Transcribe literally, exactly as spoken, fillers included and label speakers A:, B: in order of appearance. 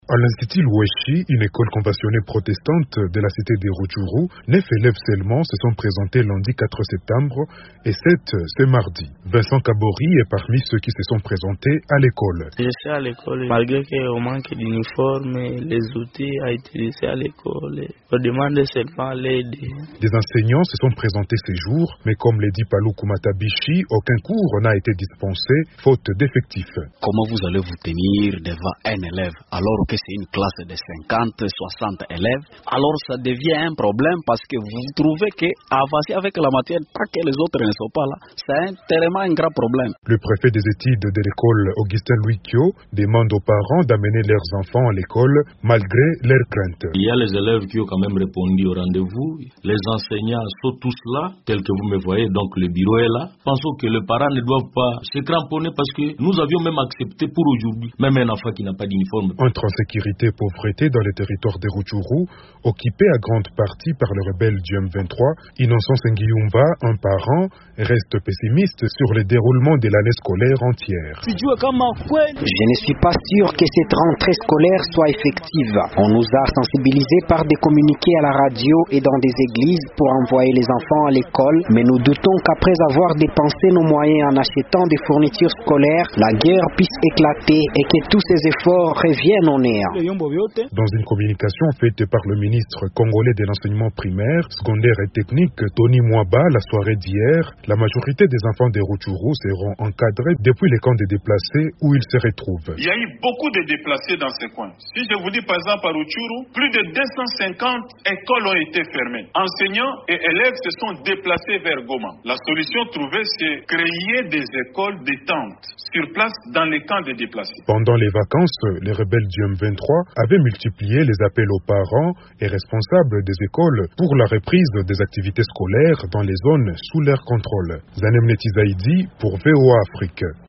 A: À l'Institut Loueshi, une école conventionnée protestante de la cité des Rutshuru, neuf élèves seulement se sont présentés lundi quatre septembre et sept ce mardi. Vincent Kabori est parmi ceux qui se sont présentés à l'école.
B: Je suis à l'école malgré qu'on manque d'uniformes et les outils à utiliser à l'école. On demande seulement l'aide.
A: Des enseignants se sont présentés ces jours, mais comme l'a dit Palou Kumatabishi, aucun cours n'a été dispensé, faute d'effectifs.
C: Comment vous allez vous tenir devant un élève alors que c'est une classe de cinquante, soixante élèves? Alors ça devient un problème parce que vous trouvez qu'avancer avec la matière tant que les autres ne sont pas là, c'est tellement un grand problème.
A: Le préfet des études de l'école, Augustin Louis Kyo, demande aux parents d'amener leurs enfants à l'école malgré leurs craintes.
D: Il y a les élèves qui ont quand même répondu au rendez-vous. Les enseignants sont tous là, tels que vous me voyez, donc le bureau est là. Pensons que les parents ne doivent pas se cramponner parce que nous avions même accepté pour aujourd'hui, même un enfant qui n'a pas d'uniforme.
A: Entre insécurité et pauvreté dans les territoires des Rutshuru, occupés à grande partie par le rebelle du M vingt-trois, Innocence Nguiyumba, un parent, reste pessimiste sur le déroulement de l'année scolaire entière.
E: Je ne suis pas sûr que cette rentrée scolaire soit effective. On nous a sensibilisés par des communiqués à la radio et dans des églises pour envoyer les enfants à l'école, mais nous doutons qu'après avoir dépensé nos moyens en achetant des fournitures scolaires, la guerre puisse éclater et que tous ces efforts reviennent au néant.
A: Dans une communication faite par le ministre congolais de l'enseignement primaire, secondaire et technique, Tony Mwaba, la soirée d'hier, la majorité des enfants des Rutshuru seront encadrés depuis les camps de déplacés où ils se retrouvent.
F: Il y a eu beaucoup de déplacés dans ces coins. Si je vous dis par exemple à Rutshuru, plus de deux cent cinquante écoles ont été fermées. Enseignants et élèves se sont déplacés vers Goma. La solution trouvée, c'est créer des écoles détentes sur place dans les camps de déplacés.
A: Pendant les vacances, les rebelles du M vingt-trois avaient multiplié les appels aux parents et responsables des écoles pour la reprise des activités scolaires dans les zones sous leur contrôle. Zanem Netizaidi pour V O A Afrique.